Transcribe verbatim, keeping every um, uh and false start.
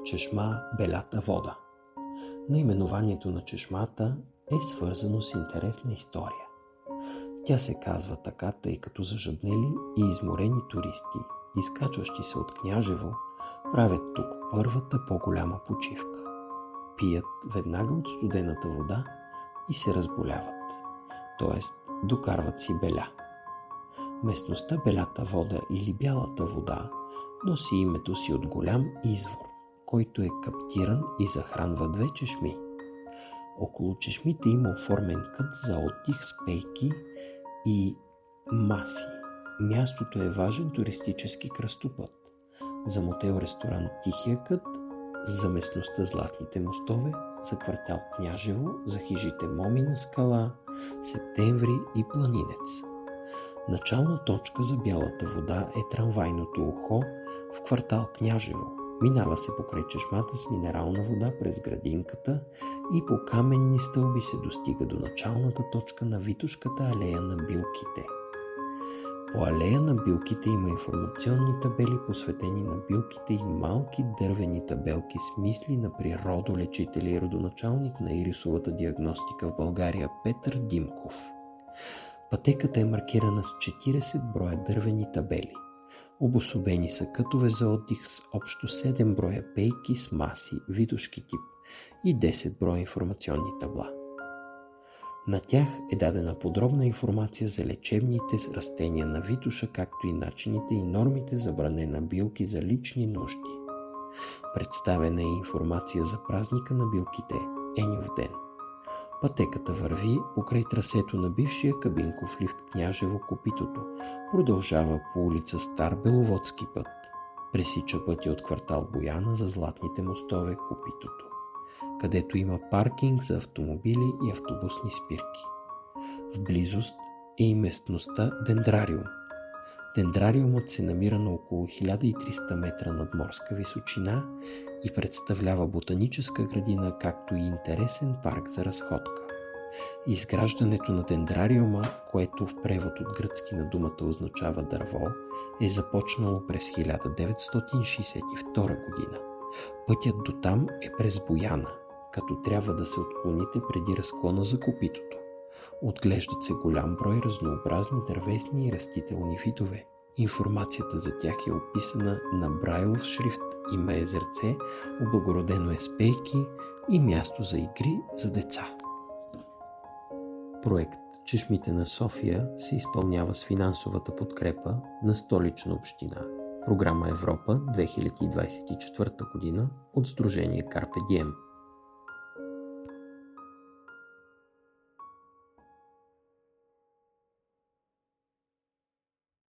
Чешма Белята вода. Наименованието на чешмата е свързано с интересна история. Тя се казва така, тъй като зажаднели и изморени туристи, изкачващи се от Княжево, правят тук първата по-голяма почивка. Пият веднага от студената вода и се разболяват, т.е. докарват си беля. Местността Белята вода или Бялата вода носи името си от голям извор, който е каптиран и захранва две чешми. Около чешмите има оформен кът за отдих с пейки и маси. Мястото е важен туристически кръстопът. За мотел-ресторант Тихия кът, за местността Златните мостове, за квартал Княжево, за хижите Момина скала, Септември и Планинец. Начална точка за Бялата вода е трамвайното ухо в квартал Княжево. Минава се покрай чешмата с минерална вода през градинката и по каменни стълби се достига до началната точка на Витошката алея на билките. По алея на билките има информационни табели, посветени на билките и малки дървени табелки с мисли на природолечители и родоначалник на ирисовата диагностика в България Петър Димков. Пътеката е маркирана с четирийсет броя дървени табели. Обособени са кътове за отдих с общо седем броя пейки с маси, видушки тип и десет броя информационни табла. На тях е дадена подробна информация за лечебните растения на Витоша, както и начините и нормите за бране на билки за лични нужди. Представена е информация за празника на билките Еньов ден. Пътеката върви покрай трасето на бившия кабинков лифт Княжево Копитото, продължава по улица Стар Беловодски път, пресича пътя от квартал Бояна за Златните мостове Копитото, където има паркинг за автомобили и автобусни спирки. В близост е и местността Дендрариум. Дендрариумът се намира на около хиляда и триста метра над морска височина и представлява ботаническа градина, както и интересен парк за разходка. Изграждането на дендрариума, което в превод от гръцки на думата означава дърво, е започнало през хиляда деветстотин шейсет и втора година. Пътят до там е през Бояна, като трябва да се отклоните преди разклона за Копитото. Отглеждат се голям брой разнообразни дървесни и растителни видове. Информацията за тях е описана на брайлов шрифт, има езерце, облагородено е с пейки и място за игри за деца. Проект Чешмите на София се изпълнява с финансовата подкрепа на Столична община. Програма Европа две хиляди двадесет и четвърта година от Сдружение Карпе Дием.